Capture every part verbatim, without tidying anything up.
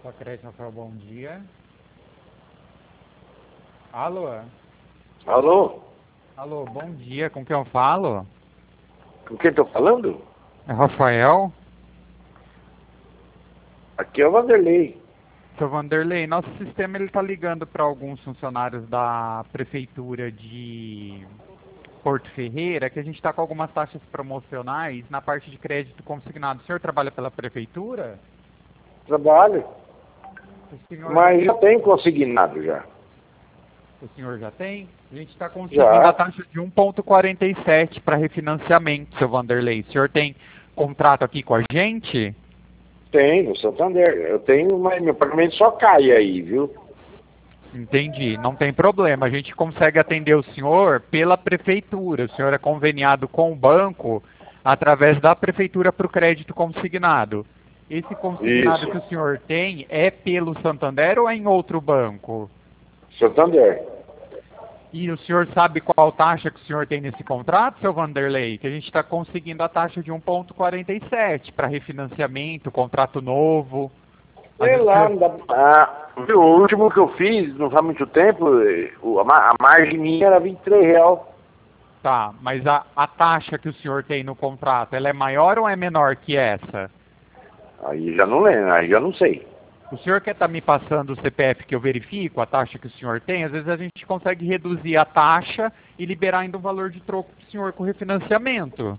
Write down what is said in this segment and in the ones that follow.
Sacrete, Rafael, bom dia. Alô? Alô? Alô, bom dia, com quem eu falo? Com quem tô falando? É Rafael? Aqui é o Vanderlei. Seu Vanderlei, nosso sistema ele tá ligando para alguns funcionários da prefeitura de Porto Ferreira, que a gente está com algumas taxas promocionais na parte de crédito consignado. O senhor trabalha pela prefeitura? Trabalho. O senhor Mas já já tem... tem consignado já. O senhor já tem? A gente está conseguindo Já. a taxa de um vírgula quarenta e sete para refinanciamento, seu Vanderlei. O senhor tem contrato aqui com a gente? Tem, no Santander. Eu tenho, mas meu pagamento só cai aí, viu? Entendi, não tem problema. A gente consegue atender o senhor pela prefeitura. O senhor é conveniado com o banco através da prefeitura para o crédito consignado. Esse consignado Isso. que o senhor tem é pelo Santander ou é em outro banco? Santander. E o senhor sabe qual taxa que o senhor tem nesse contrato, seu Vanderlei? Que a gente está conseguindo a taxa de um vírgula quarenta e sete para refinanciamento, contrato novo. Às Sei vezes o lá, senhor... não dá... ah, viu, o último que eu fiz, não faz muito tempo, eh, o- a, ma- a margem minha era vinte e três real. Tá, mas a, a taxa que o senhor tem no contrato, ela é maior ou é menor que essa? Aí já não lembro, aí já não sei. O senhor quer estar me passando o C P F que eu verifico, a taxa que o senhor tem? Às vezes a gente consegue reduzir a taxa e liberar ainda um valor de troco para o senhor com refinanciamento.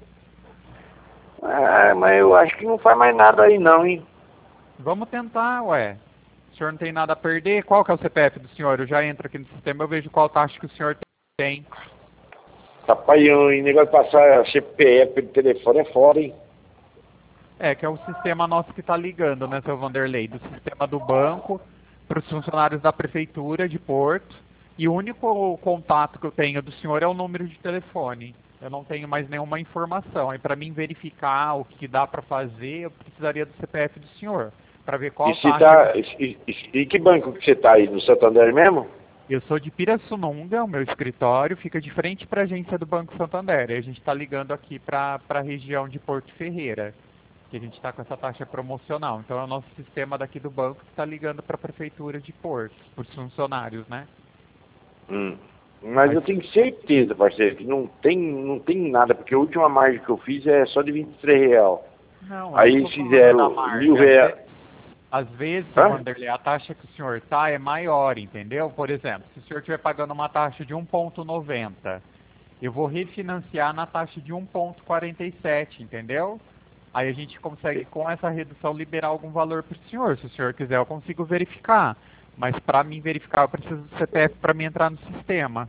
Ah, mas eu acho que não faz mais nada aí não, hein? Vamos tentar, ué. O senhor não tem nada a perder? Qual que é o C P F do senhor? Eu já entro aqui no sistema, eu vejo qual taxa que o senhor tem. Rapaz, o negócio de passar C P F pelo telefone é foda, hein? É, que é o sistema nosso que está ligando, né, seu Vanderlei? Do sistema do banco para os funcionários da prefeitura de Porto. E o único contato que eu tenho do senhor é o número de telefone. Eu não tenho mais nenhuma informação. Aí para mim verificar o que dá para fazer, eu precisaria do C P F do senhor. Para ver qual E se taxa... tá. E, e, e que banco que você tá aí? No Santander mesmo? Eu sou de Pirassununga, o meu escritório fica de frente para a agência do Banco Santander. E a gente está ligando aqui para a região de Porto Ferreira, que a gente está com essa taxa promocional. Então é o nosso sistema daqui do banco que está ligando para a prefeitura de Porto, para os funcionários, né? Hum. Mas Mas, eu tenho certeza, parceiro, que não tem, não tem nada, porque a última margem que eu fiz é só de vinte e três real. não, eu não Aí estou falando da fizeram mil margem. Às reais. vezes, às vezes, seu Hã? Vanderlei, a taxa que o senhor está é maior, entendeu? Por exemplo, se o senhor estiver pagando uma taxa de um vírgula noventa, eu vou refinanciar na taxa de um vírgula quarenta e sete, entendeu? Aí a gente consegue, com essa redução, liberar algum valor para o senhor. Se o senhor quiser, eu consigo verificar. Mas para mim verificar, eu preciso do C P F para me entrar no sistema.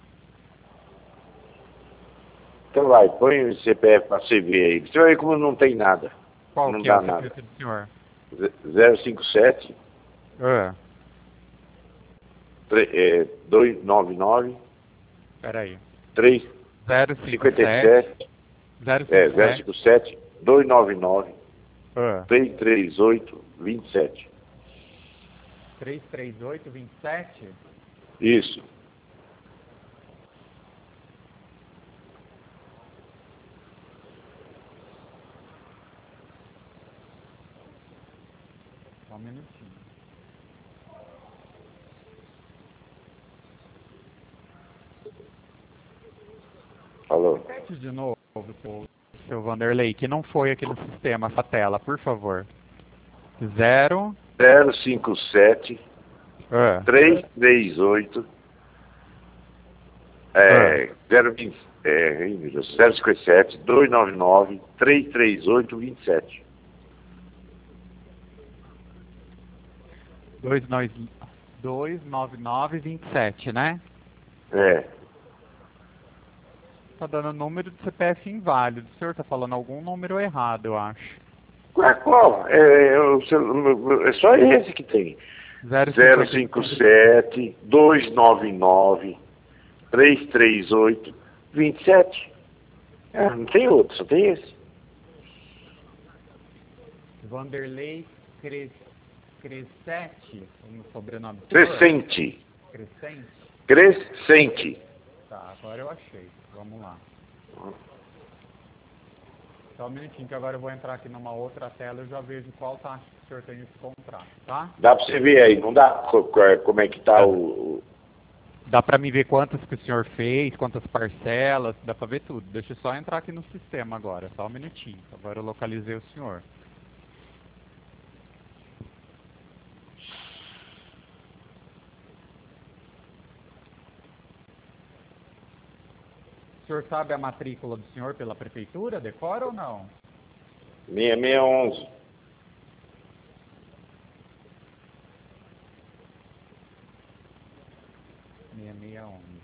Então vai, põe o C P F pra você ver aí. Você vai ver como não tem nado. Qual Não que é dá o nada. C P F do senhor? zero cinco sete, Ah, dois nove nove, peraí. três zero cinco cinco sete, sete, zero é, cinco sete, zero cinco sete, dois nove nove, ah, três três oito, vinte e sete. três três oito, vinte e sete. Isso. Só um minutinho. Falou. Repete de novo, seu, seu Vanderlei, que não foi aqui no sistema, essa tela, por favor. Zero, zero cinco sete, ah, três três oito, ah. é, zero vinte, é, ih, meu Deus, zero cinco sete, dois nove nove, três três oito, vinte e sete. dois nove nove, vinte e sete, né? É. Tá dando número de C P F inválido. O senhor tá falando algum número errado, eu acho. Qual? qual? É, é, o celu- é só esse que tem. zero cinco sete, dois nove nove, três três oito, vinte e sete. É, não tem outro, só tem esse. Vanderlei Cres... Crescete, no sobrenome do senhor? Crescente. Crescente? Crescente. Tá, agora eu achei. Vamos lá. Só um minutinho que agora eu vou entrar aqui numa outra tela e eu já vejo qual taxa que o senhor tem nesse contrato, tá? Dá para você ver aí, não dá? Como é que tá o... Dá para me ver quantas que o senhor fez, quantas parcelas, dá para ver tudo. Deixa eu só entrar aqui no sistema agora, só um minutinho. Agora eu localizei o senhor. O senhor sabe a matrícula do senhor pela prefeitura? Decora ou não? seis seis onze. seis seis onze.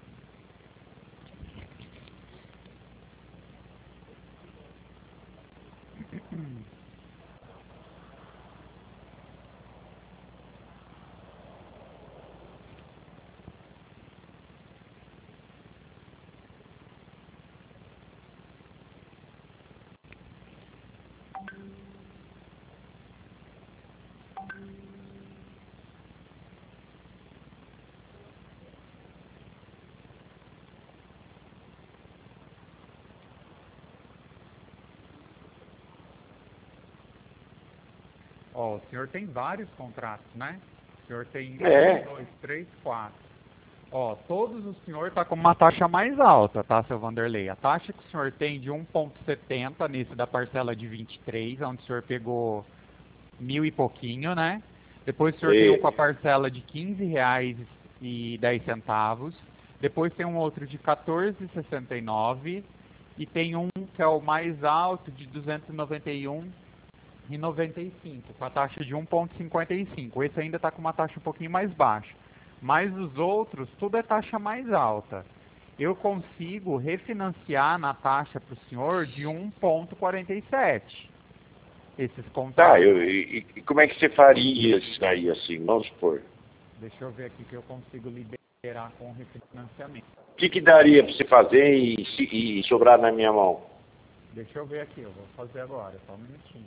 Ó, o senhor tem vários contratos, né? O senhor tem É. um, dois, três, quatro. Ó, todos o senhor está com uma taxa mais alta, tá, seu Vanderlei? A taxa que o senhor tem de um vírgula setenta nesse da parcela de vinte e três, onde o senhor pegou mil e pouquinho, né? Depois o senhor E... tem um com a parcela de quinze reais e dez centavos. Depois tem um outro de quatorze reais e sessenta e nove centavos. E tem um que é o mais alto de duzentos e noventa e um reais e noventa e cinco centavos, com a taxa de um vírgula cinquenta e cinco. Esse ainda está com uma taxa um pouquinho mais baixa. Mas os outros, tudo é taxa mais alta. Eu consigo refinanciar na taxa para o senhor de um vírgula quarenta e sete. Esses contratos. Tá, eu, e, e como é que você faria isso aí, assim, vamos supor? Deixa eu ver aqui que eu consigo liberar com refinanciamento. O que, que daria para você fazer e, e sobrar na minha mão? Deixa eu ver aqui, eu vou fazer agora, só um minutinho.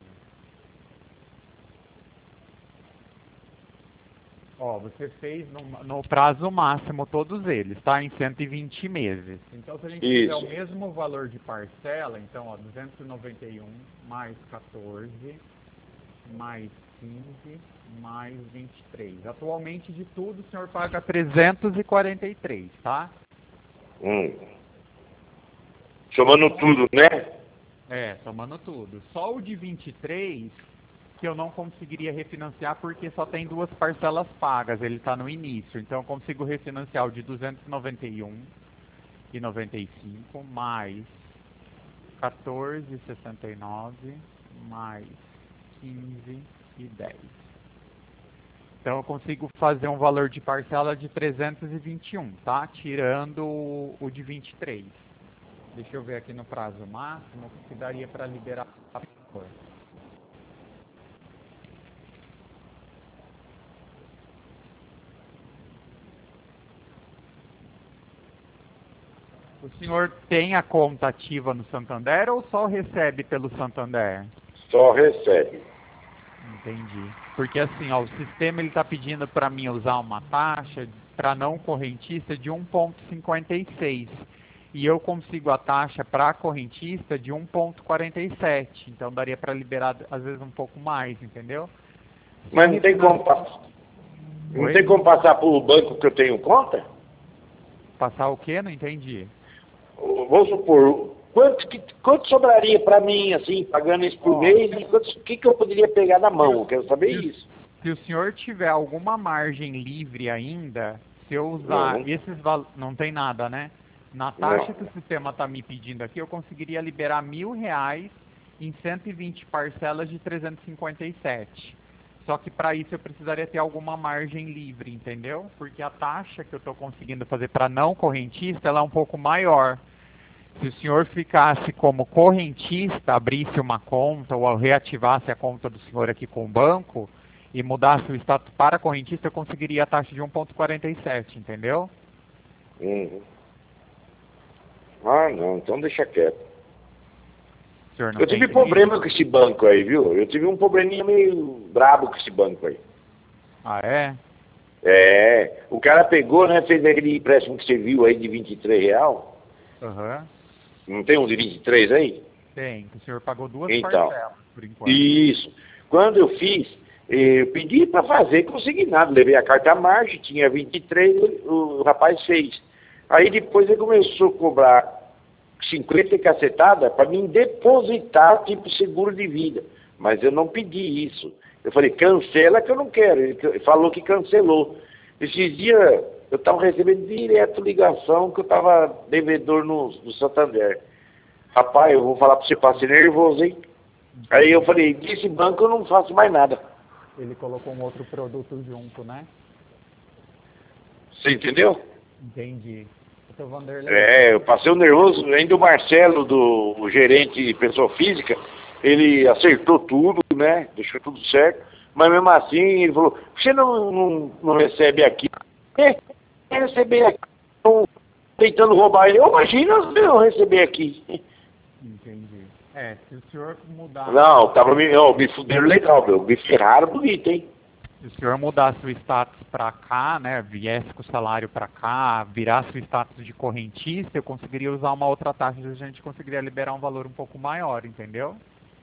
Ó, você fez no, no prazo máximo todos eles, tá? Em cento e vinte meses. Então, se a gente Isso. tiver o mesmo valor de parcela, então, ó, duzentos e noventa e um mais quatorze, mais quinze, mais vinte e três. Atualmente, de tudo, o senhor paga trezentos e quarenta e três, tá? Hum. Somando tudo, né? É, somando tudo. Só o de vinte e três... que eu não conseguiria refinanciar porque só tem duas parcelas pagas, ele está no início. Então eu consigo refinanciar o de duzentos e noventa e um e noventa e cinco mais quatorze e sessenta e nove mais quinze e dez. Então eu consigo fazer um valor de parcela de trezentos e vinte e um, tá? Tirando o, o de vinte e três. Deixa eu ver aqui no prazo máximo o que daria para liberar a cor. O senhor tem a conta ativa no Santander ou só recebe pelo Santander? Só recebe. Entendi. Porque assim, ó, o sistema ele está pedindo para mim usar uma taxa para não correntista de um vírgula cinquenta e seis. E eu consigo a taxa para correntista de um vírgula quarenta e sete. Então daria para liberar às vezes um pouco mais, entendeu? Mas não tem como, não tem como passar por banco que eu tenho conta? Passar o quê? Não entendi. Vamos supor, quanto, que, quanto sobraria para mim, assim, pagando isso por oh, mês, e o que, que eu poderia pegar na mão? Eu quero saber se, isso. Se o senhor tiver alguma margem livre ainda, se eu usar não, esses valores, não tem nada, né? Na taxa não. que o sistema está me pedindo aqui, eu conseguiria liberar mil reais em cento e vinte parcelas de trezentos e cinquenta e sete. Só que para isso eu precisaria ter alguma margem livre, entendeu? Porque a taxa que eu estou conseguindo fazer para não correntista, ela é um pouco maior. Se o senhor ficasse como correntista, abrisse uma conta ou reativasse a conta do senhor aqui com o banco e mudasse o status para correntista, eu conseguiria a taxa de um vírgula quarenta e sete, entendeu? Uhum. Ah, não, então deixa quieto. Eu tive problema com esse banco aí, viu? Eu tive um probleminha meio brabo com esse banco aí. Ah, é? É, o cara pegou, né, fez aquele empréstimo que você viu aí de vinte e três real. Aham. Não tem um de vinte e três aí? Tem, que o senhor pagou duas então, parcelas, por enquanto. Isso. Quando eu fiz, eu pedi para fazer consignado. Levei a carta à margem, tinha vinte e três, o, o rapaz fez. Aí depois ele começou a cobrar cinquenta e cacetada para mim depositar tipo seguro de vida. Mas eu não pedi isso. Eu falei, cancela que eu não quero. Ele falou que cancelou. Esses dias eu estava recebendo direto ligação que eu estava devedor no, no Santander. Rapaz, eu vou falar para você, passei nervoso, hein? Aí eu falei, desse banco eu não faço mais nada. Ele colocou um outro produto junto, né? Você entendeu? Entendi. Seu Vanderlei. É, eu passei o nervoso, ainda o Marcelo, do o gerente de pessoa física, ele acertou tudo, né? Deixou tudo certo. Mas mesmo assim, ele falou, você não, não, não recebe aqui. É, receber aqui. Estão tentando roubar ele. Eu imagino eu receber aqui. Entendi. É, se o senhor mudar... Não, tava me, ó, me fuderam legal, meu. Me ferraram bonito, hein? Se o senhor mudasse o status para cá, né, viesse com o salário para cá, virasse o status de correntista, eu conseguiria usar uma outra taxa e a gente conseguiria liberar um valor um pouco maior, entendeu?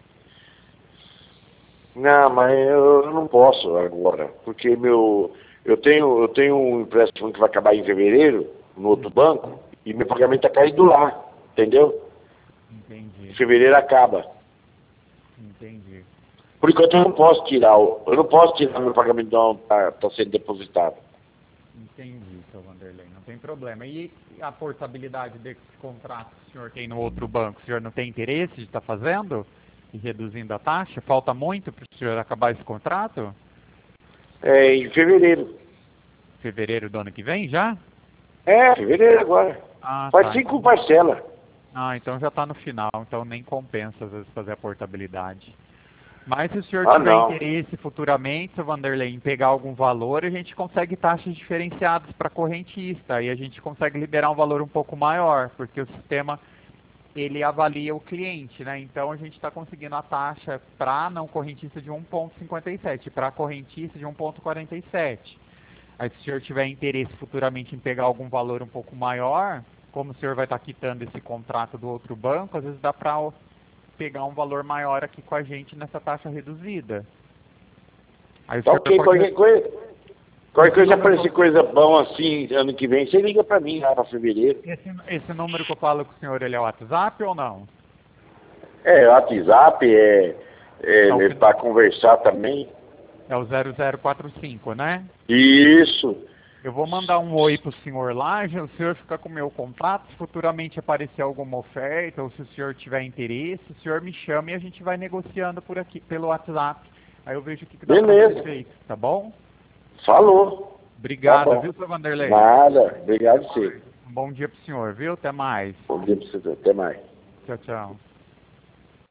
Não, mas eu, eu não posso agora, porque meu, eu tenho, eu tenho um empréstimo que vai acabar em fevereiro, no outro banco, e meu pagamento está caído lá, entendeu? Entendi. Em fevereiro acaba. Entendi. Por enquanto eu não posso tirar, o, eu não posso tirar meu pagamento de onde está tá sendo depositado. Entendi, seu Vanderlei, não tem problema. E a portabilidade desse contrato que o senhor tem no outro banco, o senhor não tem interesse de estar fazendo e reduzindo a taxa? Falta muito para o senhor acabar esse contrato? É em fevereiro. Fevereiro do ano que vem já? É, fevereiro agora. Ah, Faz tá. cinco Então... parcelas. Ah, então já está no final, então nem compensa às vezes fazer a portabilidade. Mas se o senhor Ah, tiver não. interesse futuramente, seu Vanderlei, em pegar algum valor, a gente consegue taxas diferenciadas para correntista e a gente consegue liberar um valor um pouco maior, porque o sistema ele avalia o cliente, né? Então a gente está conseguindo a taxa para não correntista de um vírgula cinquenta e sete, para correntista de um vírgula quarenta e sete. Aí se o senhor tiver interesse futuramente em pegar algum valor um pouco maior, como o senhor vai estar quitando esse contrato do outro banco, às vezes dá para pegar um valor maior aqui com a gente nessa taxa reduzida. Aí o Tá senhor ok, pode... qualquer coisa. Qualquer coisa número aparecer coisa bom assim ano que vem, você liga pra mim lá pra fevereiro. Esse, esse número que eu falo com o senhor, ele é o WhatsApp ou não? É, WhatsApp, é, é, É o, é pra conversar também. é o zero zero quatro cinco, né? Isso. Eu vou mandar um oi pro senhor lá, já o senhor fica com o meu contato, se futuramente aparecer alguma oferta, ou se o senhor tiver interesse, o senhor me chama e a gente vai negociando por aqui, pelo WhatsApp. Aí eu vejo o que, que dá Beleza. pra ser feito, tá bom? Falou. Obrigado, Tá bom. viu, seu Vanderlei? Nada. Obrigado a você. Um bom dia pro senhor, viu? Até mais. Bom dia pra você. Até mais. Tchau, tchau.